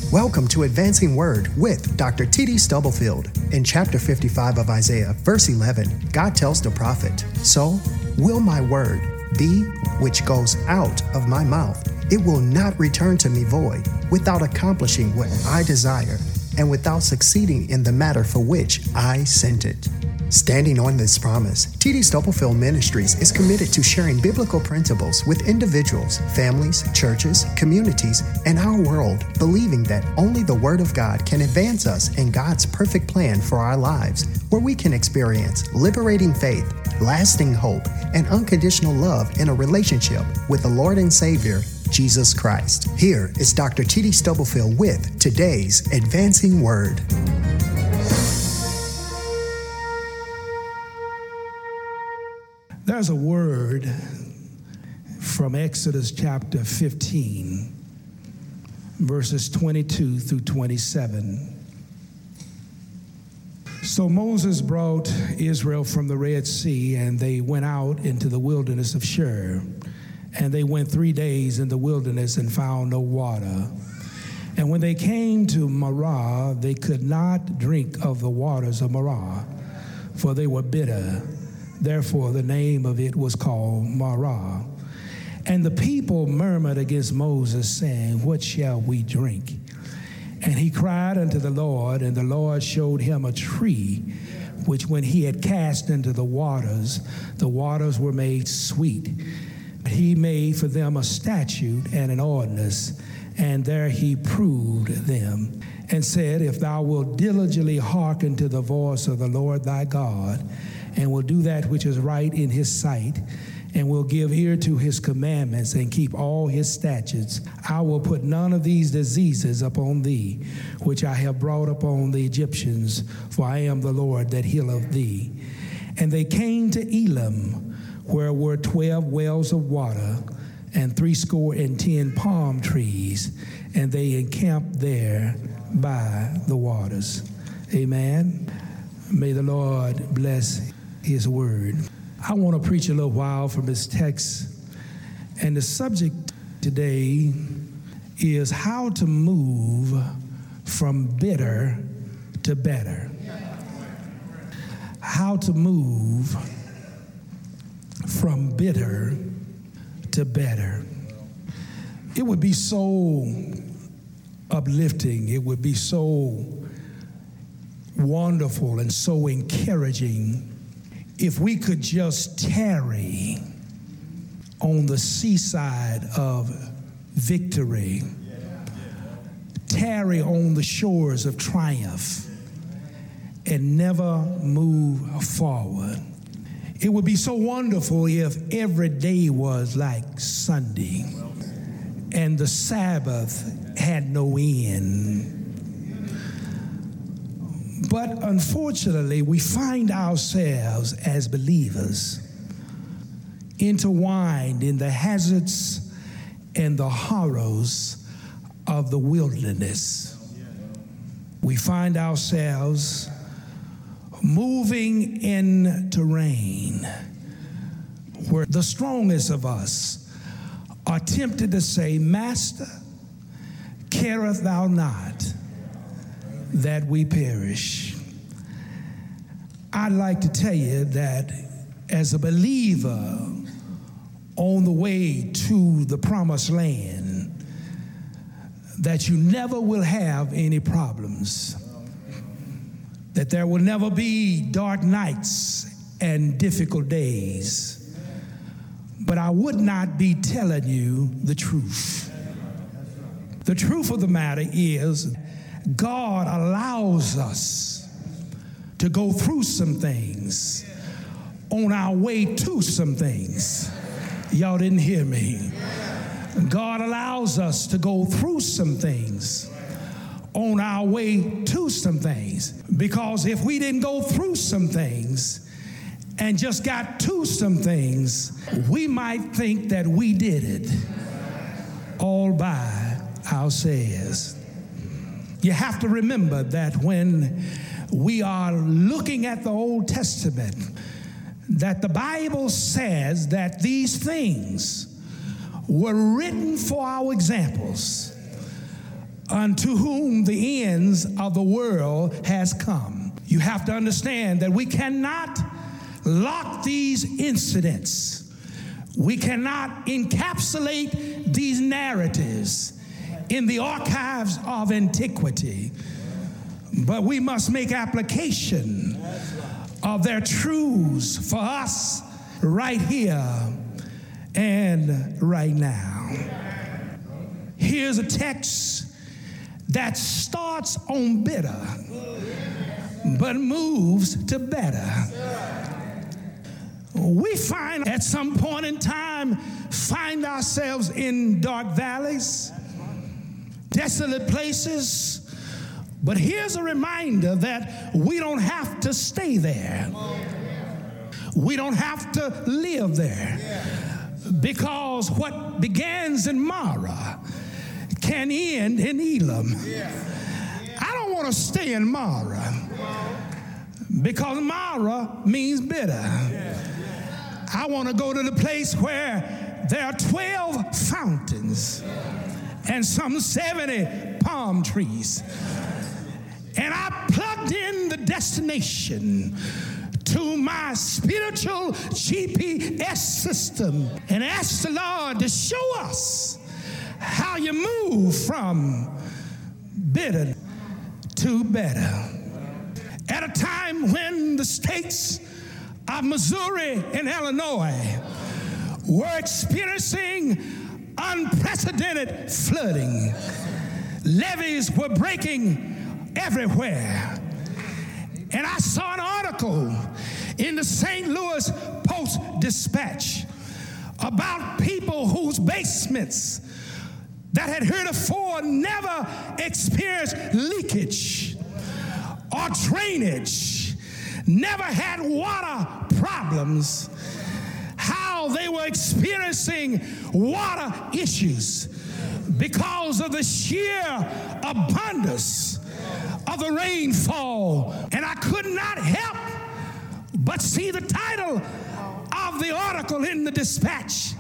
Welcome to Advancing Word with Dr. T.D. Stubblefield. In chapter 55 of Isaiah, verse 11, God tells the prophet, "So will my word be which goes out of my mouth. It will not return to me void, without accomplishing what I desire, and without succeeding in the matter for which I sent it." Standing on this promise, T.D. Stubblefield Ministries is committed to sharing biblical principles with individuals, families, churches, communities, and our world, believing that only the Word of God can advance us in God's perfect plan for our lives, where we can experience liberating faith, lasting hope, and unconditional love in a relationship with the Lord and Savior, Jesus Christ. Here is Dr. T.D. Stubblefield with today's Advancing Word. There's a word from Exodus chapter 15, verses 22 through 27. So Moses brought Israel from the Red Sea, and they went out into the wilderness of Shur. And they went 3 days in the wilderness and found no water. And when they came to Marah, they could not drink of the waters of Marah, for they were bitter. Therefore, the name of it was called Marah. And the people murmured against Moses, saying, "What shall we drink?" And he cried unto the Lord, and the Lord showed him a tree, which when he had cast into the waters were made sweet. He made for them a statute and an ordinance, and there he proved them, and said, "If thou wilt diligently hearken to the voice of the Lord thy God, and will do that which is right in his sight, and will give ear to his commandments, and keep all his statutes, I will put none of these diseases upon thee, which I have brought upon the Egyptians, for I am the Lord that healeth thee." And they came to Elim, where were 12 wells of water, and 70 palm trees, and they encamped there by the waters. Amen. May the Lord bless his word. I want to preach a little while from this text, and the subject today is how to move from bitter to better. How to move from bitter to better. It would be so uplifting, it would be so wonderful and so encouraging if we could just tarry on the seaside of victory, tarry on the shores of triumph, and never move forward. It would be so wonderful if every day was like Sunday and the Sabbath had no end. But unfortunately, we find ourselves as believers intertwined in the hazards and the horrors of the wilderness. We find ourselves moving in terrain where the strongest of us are tempted to say, "Master, carest thou not that we perish?" I'd like to tell you that as a believer on the way to the promised land, that you never will have any problems, that there will never be dark nights and difficult days. But I would not be telling you the truth. The truth of the matter is, God allows us to go through some things on our way to some things. Y'all didn't hear me. God allows us to go through some things on our way to some things. Because if we didn't go through some things and just got to some things, we might think that we did it all by ourselves. You have to remember that when we are looking at the Old Testament, that the Bible says that these things were written for our examples unto whom the ends of the world has come. You have to understand that we cannot lock these incidents. We cannot encapsulate these narratives in the archives of antiquity, but we must make application of their truths for us right here and right now. Here's a text that starts on bitter, but moves to better. We find at some point in time, find ourselves in dark valleys, desolate places, but here's a reminder that we don't have to stay there. We don't have to live there, because what begins in Mara can end in Elam. I don't want to stay in Mara, because Mara means bitter. I want to go to the place where there are 12 fountains and some 70 palm trees. And I plugged in the destination to my spiritual GPS system and asked the Lord to show us how you move from bitter to better. At a time when the states of Missouri and Illinois were experiencing unprecedented flooding, levees were breaking everywhere. And I saw an article in the St. Louis Post-Dispatch about people whose basements that had heretofore never experienced leakage or drainage, never had water problems, how they were experiencing water issues because of the sheer abundance of the rainfall. And I could not help but see the title of the article in the Dispatch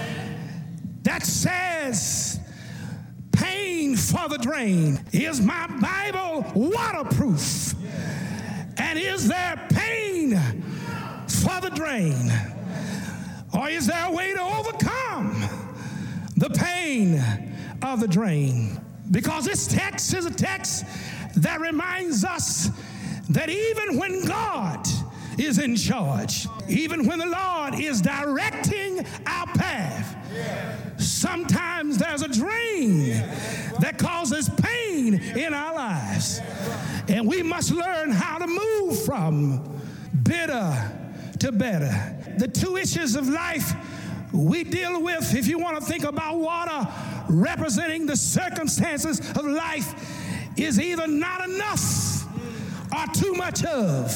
that says, "Pain for the drain. Is my Bible waterproof? And is there pain for the drain? Or is there a way to overcome the pain of the drain?" Because this text is a text that reminds us that even when God is in charge, even when the Lord is directing our path, sometimes there's a drain that causes pain in our lives. And we must learn how to move from bitter to better. The two issues of life we deal with, if you want to think about water representing the circumstances of life, is either not enough or too much of.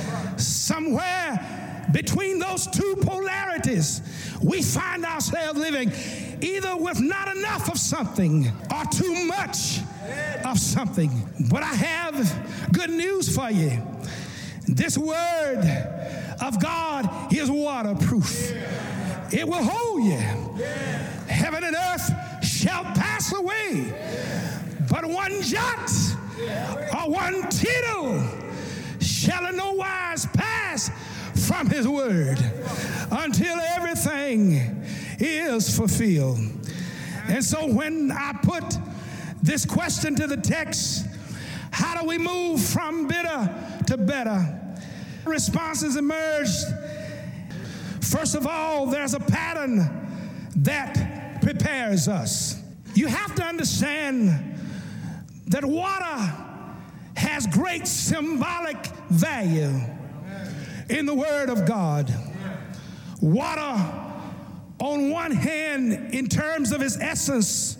Somewhere between those two polarities, we find ourselves living either with not enough of something or too much of something. But I have good news for you. This word of God is waterproof. It will hold you. Heaven and earth shall pass away, but one jot or one tittle shall in no wise pass from his word until everything is fulfilled. And so when I put this question to the text, how do we move from bitter to better? Responses emerged. First of all, there's a pattern that prepares us. You have to understand that water has great symbolic value in the Word of God. Water, on one hand, in terms of its essence,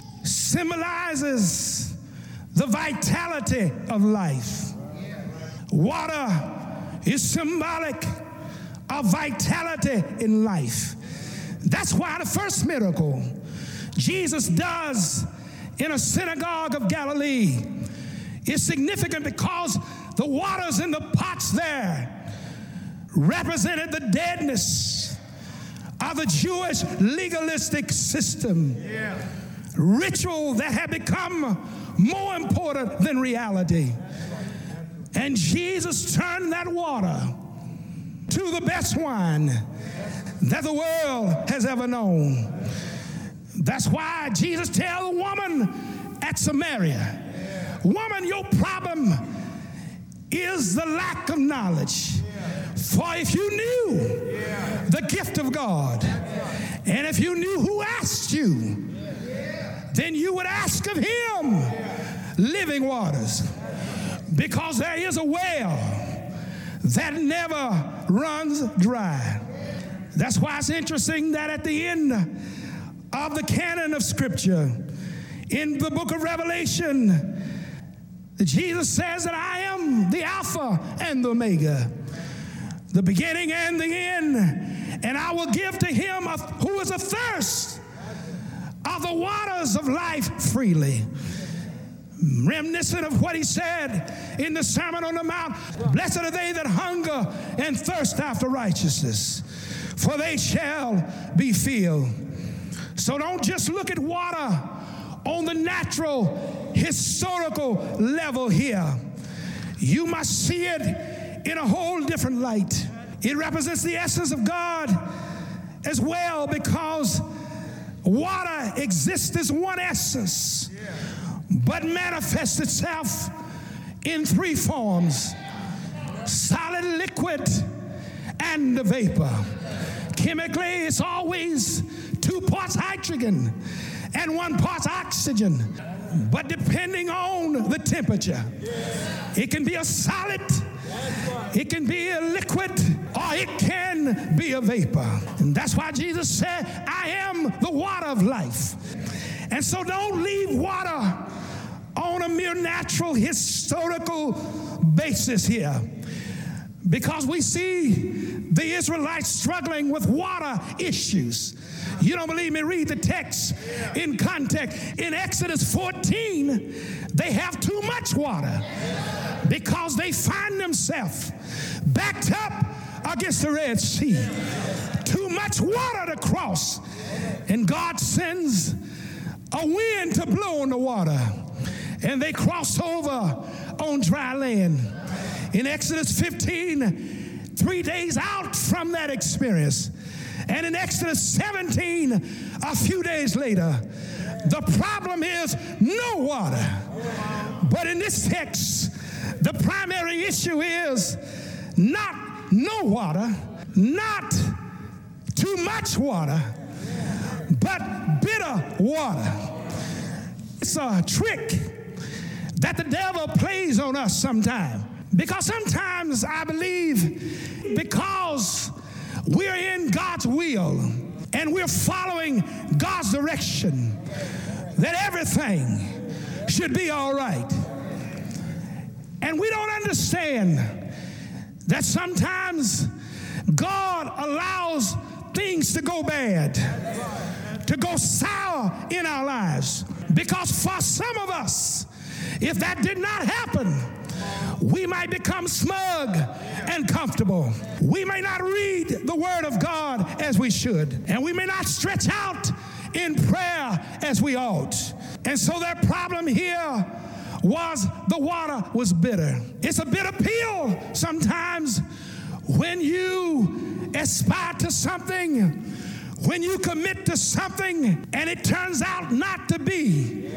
symbolizes the vitality of life. Water is symbolic of vitality in life. That's why the first miracle Jesus does in a synagogue of Galilee is significant, because the waters in the pots there represented the deadness of the Jewish legalistic system. Ritual that had become more important than reality. And Jesus turned that water to the best wine that the world has ever known. That's why Jesus tells the woman at Samaria, woman, your problem is the lack of knowledge. For if you knew the gift of God, and if you knew who asked you, then you would ask of him living waters. Because there is a well that never runs dry. That's why it's interesting that at the end of the canon of Scripture, in the book of Revelation, Jesus says that I am the Alpha and the Omega, the beginning and the end, and I will give to him who is athirst of the waters of life freely. Reminiscent of what he said in the Sermon on the Mount, blessed are they that hunger and thirst after righteousness, for they shall be filled. So don't just look at water on the natural, historical level here. You must see it in a whole different light. It represents the essence of God as well, because water exists as one essence, but manifests itself in three forms: solid, liquid, and the vapor. Chemically, it's always 2 parts hydrogen and 1 part oxygen. But depending on the temperature, it can be a solid, it can be a liquid, or it can be a vapor. And that's why Jesus said, I am the water of life. And so don't leave water on a mere natural, historical basis here, because we see the Israelites struggling with water issues. You don't believe me? Read the text in context. In Exodus 14, they have too much water because they find themselves backed up against the Red Sea. Too much water to cross. And God sends a wind to blow on the water, and they cross over on dry land. In Exodus 15, 3 days out from that experience, and in Exodus 17, a few days later, the problem is no water. But in this text, the primary issue is not no water, not too much water, but bitter water. It's a trick that the devil plays on us sometimes. Because sometimes I believe, because we're in God's will and we're following God's direction, that everything should be all right. And we don't understand that sometimes God allows things to go bad, to go sour in our lives. Because for some of us, if that did not happen, we might become smug and comfortable. We may not read the Word of God as we should, and we may not stretch out in prayer as we ought. And so their problem here was the water was bitter. It's a bitter pill sometimes when you aspire to something, when you commit to something, and it turns out not to be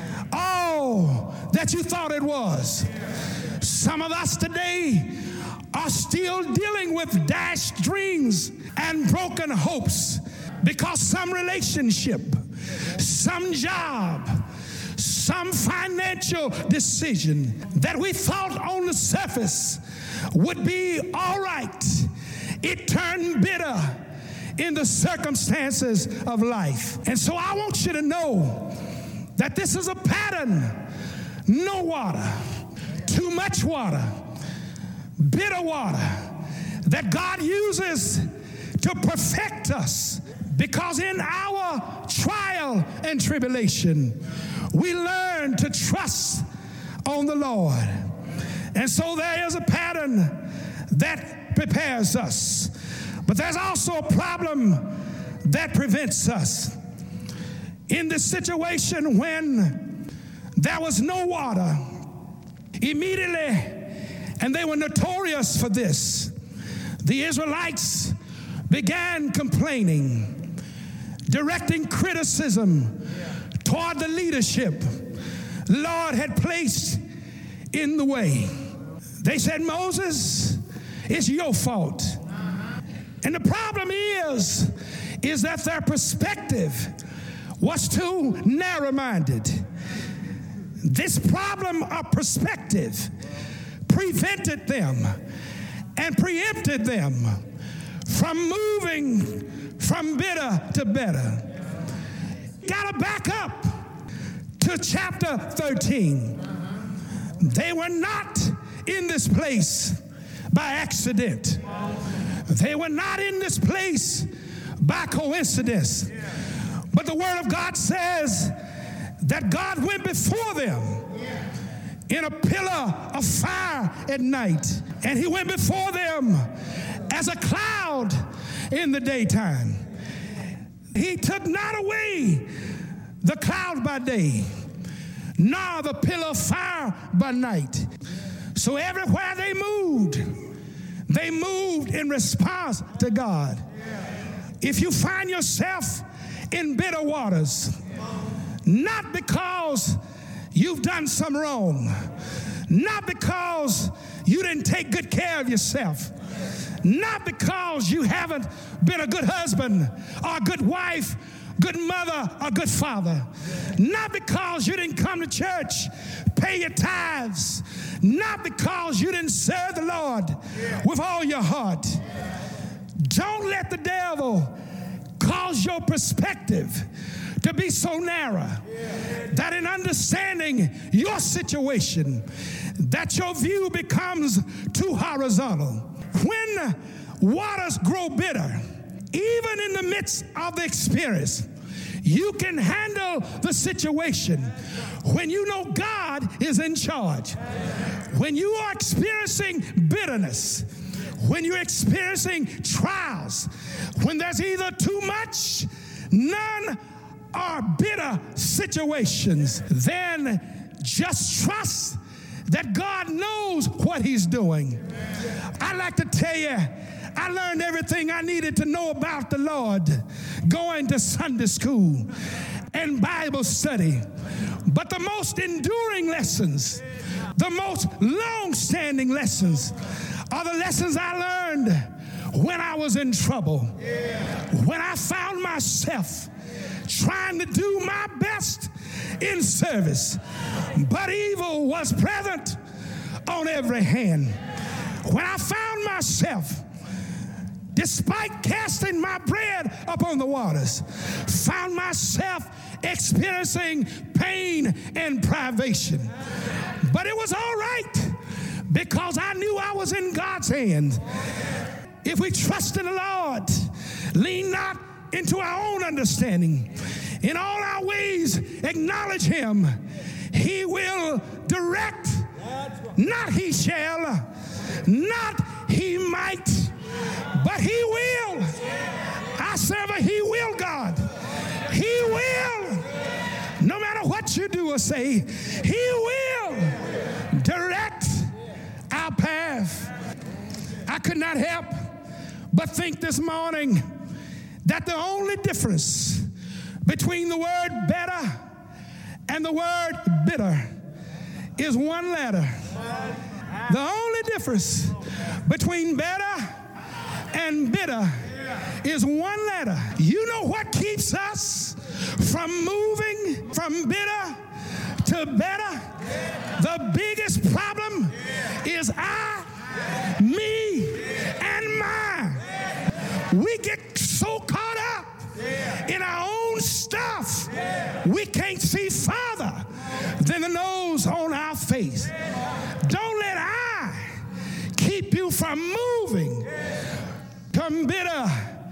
all that you thought it was. Some of us today are still dealing with dashed dreams and broken hopes because some relationship, some job, some financial decision that we thought on the surface would be all right, it turned bitter in the circumstances of life. And so I want you to know that this is a pattern. No water, too much water, bitter water that God uses to perfect us, because in our trial and tribulation, we learn to trust on the Lord. And so there is a pattern that prepares us, but there's also a problem that prevents us. In this situation, when there was no water. Immediately, and they were notorious for this, the Israelites began complaining, directing criticism toward the leadership the Lord had placed in the way. They said, Moses, it's your fault. And the problem is that their perspective was too narrow-minded. This problem of perspective prevented them and preempted them from moving from bitter to better. Gotta back up to chapter 13. They were not in this place by accident. They were not in this place by coincidence. But the Word of God says that God went before them in a pillar of fire at night. And He went before them as a cloud in the daytime. He took not away the cloud by day, nor the pillar of fire by night. So everywhere they moved in response to God. If you find yourself in bitter waters, not because you've done some wrong, not because you didn't take good care of yourself, not because you haven't been a good husband or a good wife, good mother or good father, not because you didn't come to church, pay your tithes, not because you didn't serve the Lord with all your heart. Don't let the devil cause your perspective to be so narrow that in understanding your situation, that your view becomes too horizontal. When waters grow bitter, even in the midst of the experience, you can handle the situation when you know God is in charge. When you are experiencing bitterness, when you're experiencing trials, when there's either too much, none, or bitter situations, then just trust that God knows what He's doing. I'd like to tell you, I learned everything I needed to know about the Lord going to Sunday school and Bible study. But the most enduring lessons, the most long-standing lessons are the lessons I learned when I was in trouble. When I found myself trying to do my best in service, but evil was present on every hand. When I found myself, despite casting my bread upon the waters, found myself experiencing pain and privation. But it was all right because I knew I was in God's hand. If we trust in the Lord, lean not into our own understanding. In all our ways, acknowledge Him. He will direct, not He shall, not He might, but He will. I serve a He will God. He will. No matter what you do or say, He will direct our path. I could not help but think this morning that the only difference between the word better and the word bitter is one letter. The only difference between better and bitter is one letter. You know what keeps us from moving from bitter to better? The biggest problem is I, me, and mine. We get so caught up in our own stuff, we can't see farther than the nose on our face. Don't let I keep you from moving from bitter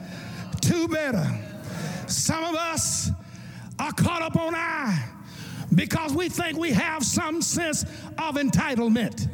to better. Some of us are caught up on I because we think we have some sense of entitlement,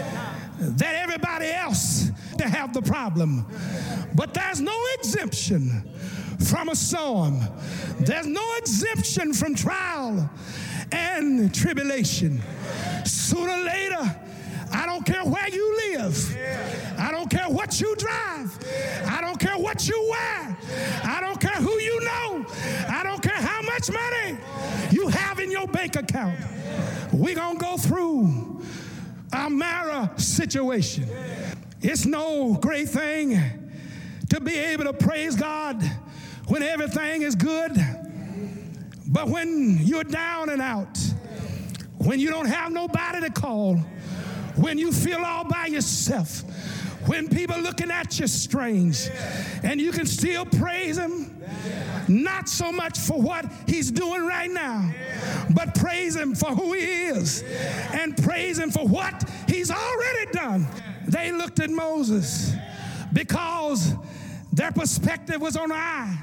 that everybody else to have the problem. But there's no exemption from a storm. There's no exemption from trial and tribulation. Sooner or later, I don't care where you live. I don't care what you drive. I don't care what you wear. I don't care who you know. I don't care how much money you have in your bank account. We're going to go through a Mara situation. It's no great thing to be able to praise God when everything is good. But when you're down and out, when you don't have nobody to call, when you feel all by yourself, when people looking at you strange, and you can still praise him, not so much for what he's doing right now, but praise him for who he is, and praise him for what he's already done. They looked at Moses because their perspective was on high.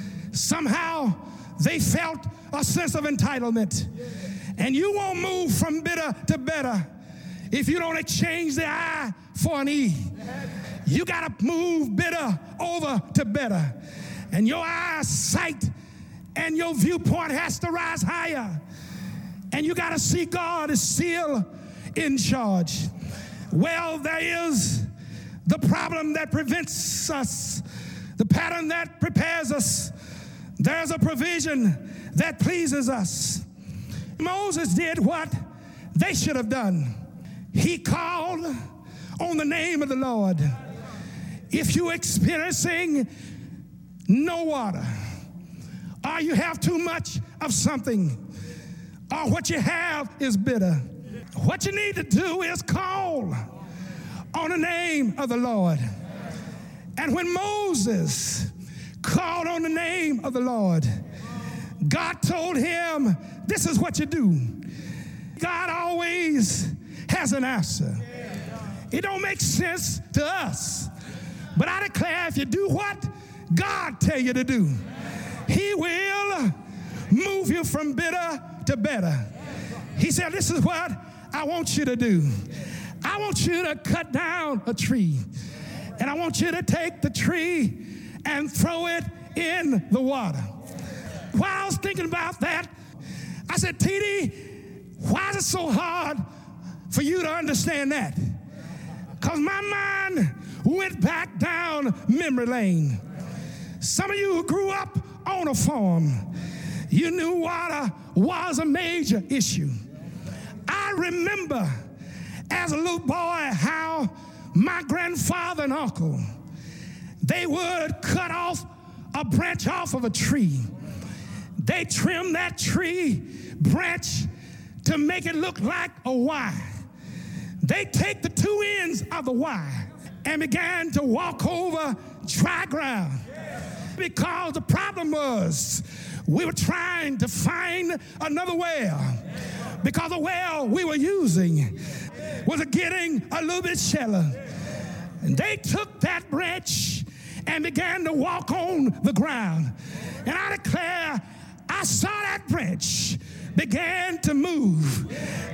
Somehow they felt a sense of entitlement. And you won't move from bitter to better if you don't exchange the I for an E. You got to move bitter over to better. And your eyesight and your viewpoint has to rise higher. And you got to see God is still in charge. Well, there is the problem that prevents us, the pattern that prepares us. There's a provision that pleases us. Moses did what they should have done. He called on the name of the Lord. If you're experiencing no water, or you have too much of something, or what you have is bitter, what you need to do is call on the name of the Lord. And when Moses called on the name of the Lord, God told him, this is what you do. God always has an answer. It don't make sense to us, but I declare if you do what God tell you to do, he will move you from bitter to better. He said, this is what I want you to do. I want you to cut down a tree, and I want you to take the tree and throw it in the water. While I was thinking about that, I said, TD, why is it so hard for you to understand that? Because my mind went back down memory lane. Some of you who grew up on a farm, you knew water was a major issue. I remember as a little boy how my grandfather and uncle, they would cut off a branch off of a tree. They trimmed that tree branch to make it look like a Y. They take the two ends of the Y and began to walk over dry ground. Because the problem was we were trying to find another well, because the well we were using was getting a little bit shallow. And they took that branch and began to walk on the ground. And I declare, I saw that branch began to move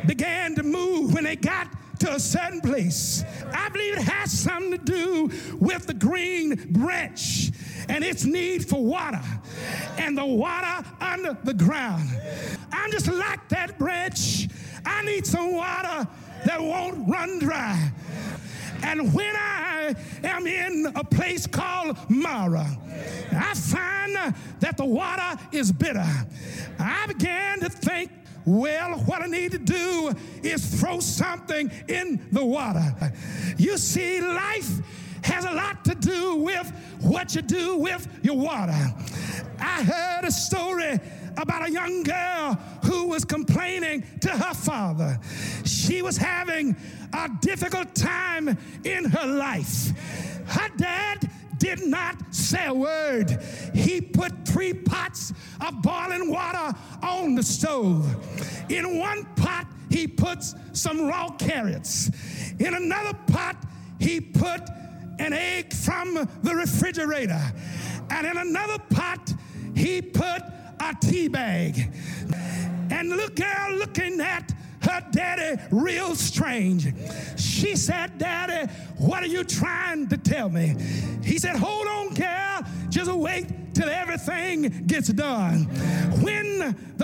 when they got to a certain place. I believe it has something to do with the green branch and its need for water and the water under the ground. I'm just like that branch. I need some water that won't run dry. And when I am in a place called Mara, I find that the water is bitter. I began to think, well, what I need to do is throw something in the water. You see, life has a lot to do with what you do with your water. I heard a story about a young girl who was complaining to her father. She was having a difficult time in her life. Her dad did not say a word. He put 3 pots of boiling water on the stove. In one pot, he put some raw carrots. In another pot, he put an egg from the refrigerator. And in another pot, he put a tea bag. And the little girl looking at her daddy real strange. She said, Daddy, what are you trying to tell me? He said, hold on, girl. Just wait till everything gets done. When the pot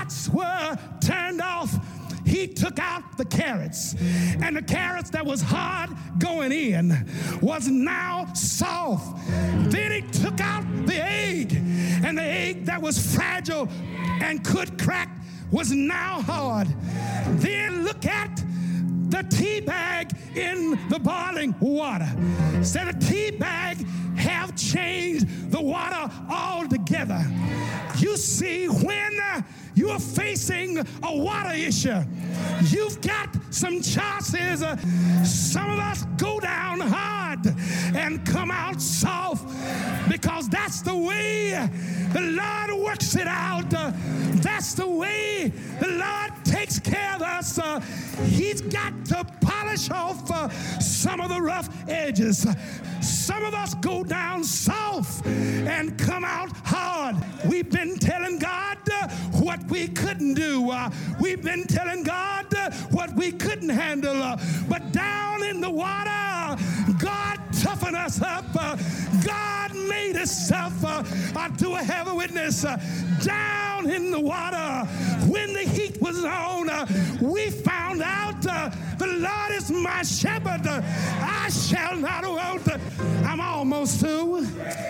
lights were turned off, he took out the carrots, and the carrots that was hard going in was now soft. Then he took out the egg, and the egg that was fragile and could crack was now hard. Then look at the tea bag in the boiling water. So the tea bag have changed the water altogether. You see, when you are facing a water issue, you've got some choices. Some of us go down hard and come out soft, because that's the way the Lord works it out. That's the way the Lord takes care of us. He's got to polish off some of the rough edges. Some of us go down soft and come out hard. We've been telling God what we couldn't do. We've been telling God what we couldn't handle. But down in the water, God toughened us up. God made us tough. Do I have a witness? Down in the water, when the heat was on, we found out the Lord is my shepherd. I shall not want. I'm almost through.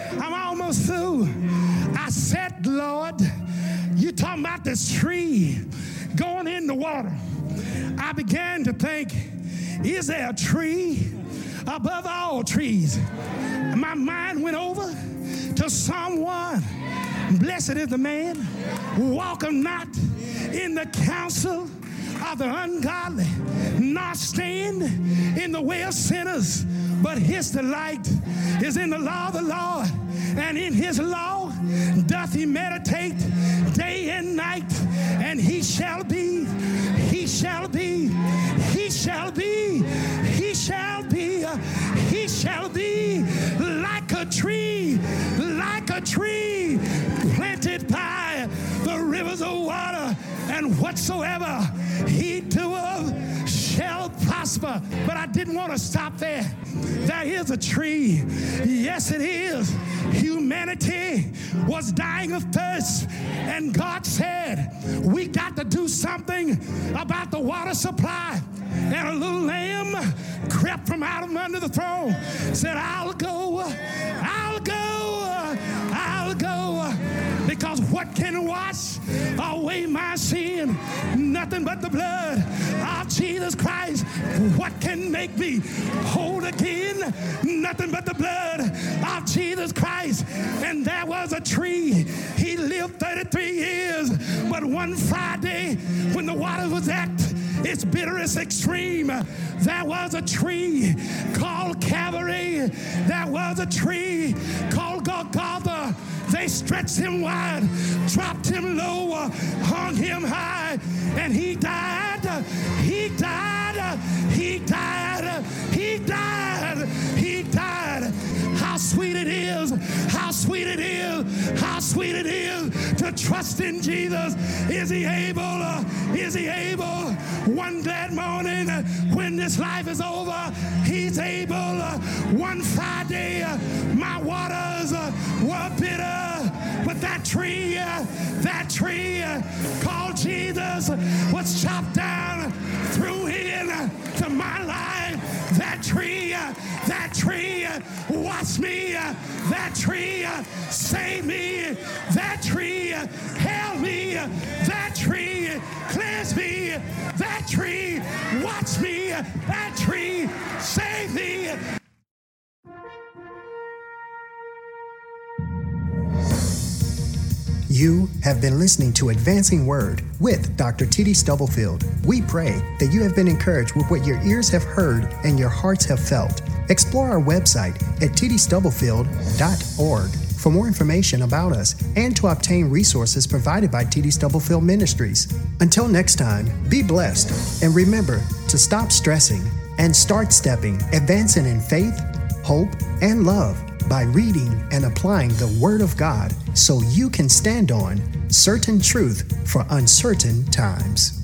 I said, Lord, you talking about this tree going in the water. I began to think, is there a tree above all trees? My mind went over to Psalm 1. Blessed is the man, walketh not in the counsel of the ungodly, nor stand in the way of sinners, but his delight is in the law of the Lord, and in his law doth he meditate day and night, and he shall be like a tree planted by the rivers of water, and whatsoever he doeth shall prosper. But I didn't want to stop there. There is a tree. Yes, it is. Humanity was dying of thirst, and God said, we got to do something about the water supply. And a little lamb crept from out of under the throne, said, I'll go. Because what can wash away my sin? Nothing but the blood of Jesus Christ. What can make me whole again? Nothing but the blood of Jesus Christ. And there was a tree. He lived 33 years. But one Friday, when the water was at its bitterest extreme, there was a tree called Calvary. There was a tree called Golgotha. They stretched him wide, dropped him low, hung him high, and he died. He died. He died. He died. He died. How sweet it is. How sweet it is. How sweet it is to trust in Jesus. Is he able? Is he able? One glad morning when this life is over, he's able. One Friday, my waters were bitter, but that tree called Jesus was chopped down, threw into my life. That tree washed me. That tree saved me. That tree held me. That tree cleansed me. That tree watched me. That tree saved me. You have been listening to Advancing Word with Dr. T.D. Stubblefield. We pray that you have been encouraged with what your ears have heard and your hearts have felt. Explore our website at tdstubblefield.org for more information about us and to obtain resources provided by T.D. Stubblefield Ministries. Until next time, be blessed, and remember to stop stressing and start stepping, advancing in faith, hope, and love by reading and applying the Word of God so you can stand on certain truth for uncertain times.